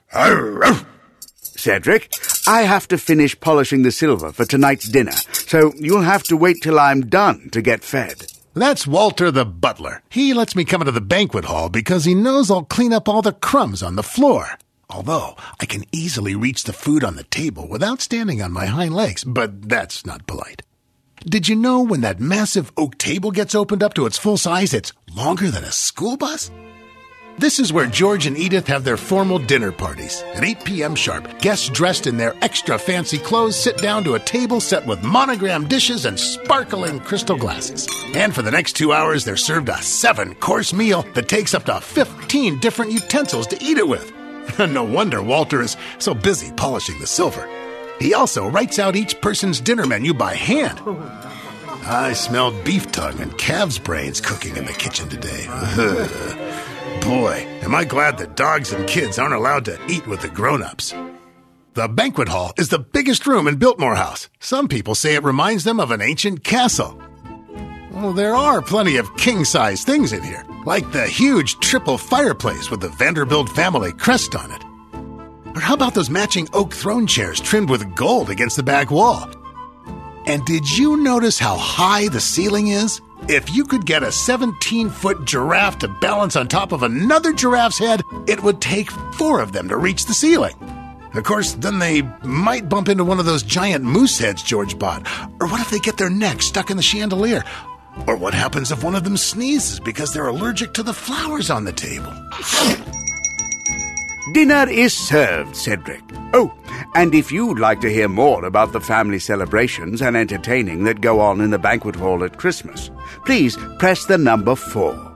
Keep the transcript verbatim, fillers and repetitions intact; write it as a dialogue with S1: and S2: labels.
S1: Cedric, I have to finish polishing the silver for tonight's dinner, so you'll have to wait till I'm done to get fed.
S2: That's Walter the butler. He lets me come into the banquet hall because he knows I'll clean up all the crumbs on the floor. Although, I can easily reach the food on the table without standing on my hind legs, but that's not polite. Did you know when that massive oak table gets opened up to its full size, it's longer than a school bus? This is where George and Edith have their formal dinner parties. At eight p.m. sharp, guests dressed in their extra fancy clothes sit down to a table set with monogram dishes and sparkling crystal glasses. And for the next two hours, they're served a seven-course meal that takes up to fifteen different utensils to eat it with. No wonder Walter is so busy polishing the silver. He also writes out each person's dinner menu by hand. I smelled beef tongue and calf's brains cooking in the kitchen today. Boy, am I glad that dogs and kids aren't allowed to eat with the grown-ups. The banquet hall is the biggest room in Biltmore House. Some people say it reminds them of an ancient castle. Well, there are plenty of king-size things in here, like the huge triple fireplace with the Vanderbilt family crest on it. Or how about those matching oak throne chairs trimmed with gold against the back wall? And did you notice how high the ceiling is? If you could get a seventeen-foot giraffe to balance on top of another giraffe's head, it would take four of them to reach the ceiling. Of course, then they might bump into one of those giant moose heads George bought. Or what if they get their neck stuck in the chandelier? Or what happens if one of them sneezes because they're allergic to the flowers on the table?
S1: Dinner is served, Cedric. Oh, and if you'd like to hear more about the family celebrations and entertaining that go on in the banquet hall at Christmas, please press the number four.